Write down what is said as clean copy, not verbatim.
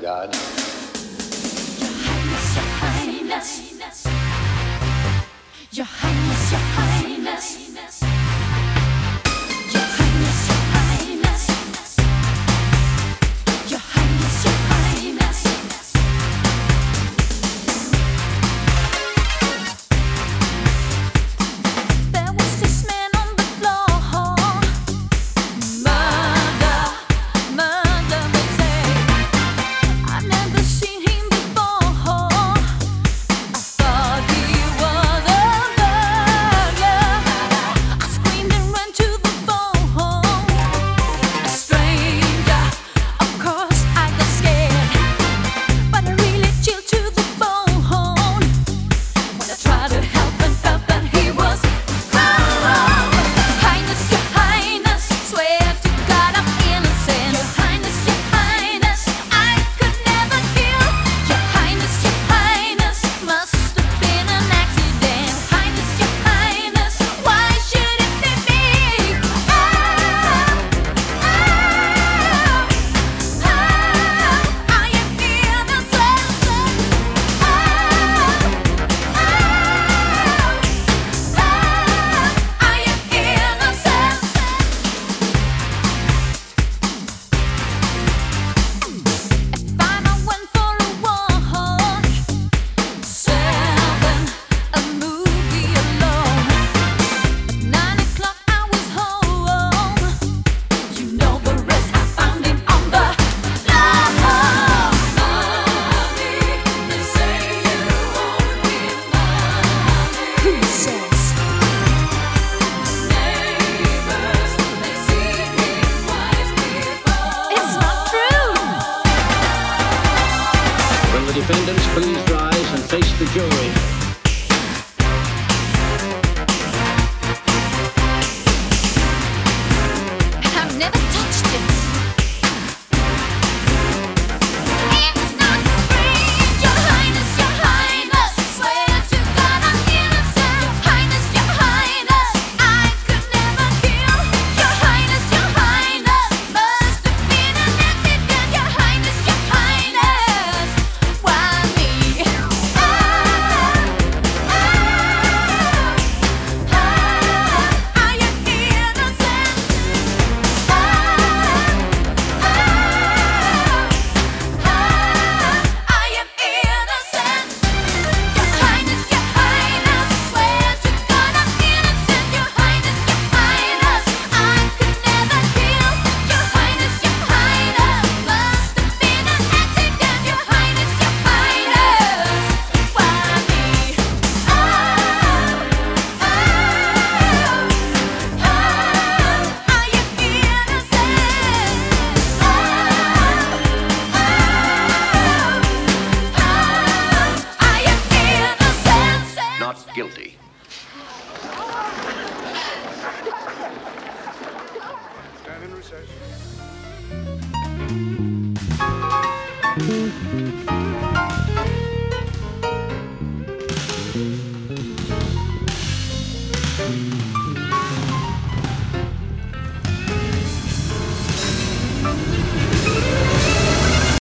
God. Your Highness, Your Highness, Your Highness, Your Highness, Your Highness, Your Highness, Your Highness. There was this man on the floor, murder, they say. I've never seen him before. I thought he was a burglar. I screamed and ran to the phone. A stranger, of course I got scared, but I really chilled to the bone when I tried to help and he was gone. Highness, Your Highness, swear to God I'm innocent. Your Highness, I could never kill. Your Highness, must have been an accident. Your Highness, why should it be me? I am I went for a walk, 7, a movie alone. At 9 o'clock I was home. You know the rest, I found him on the floor. Money, they say you won't give money. Who says? Neighbors, they see him twice before. It's not true. Will the defendants please rise and face the jury?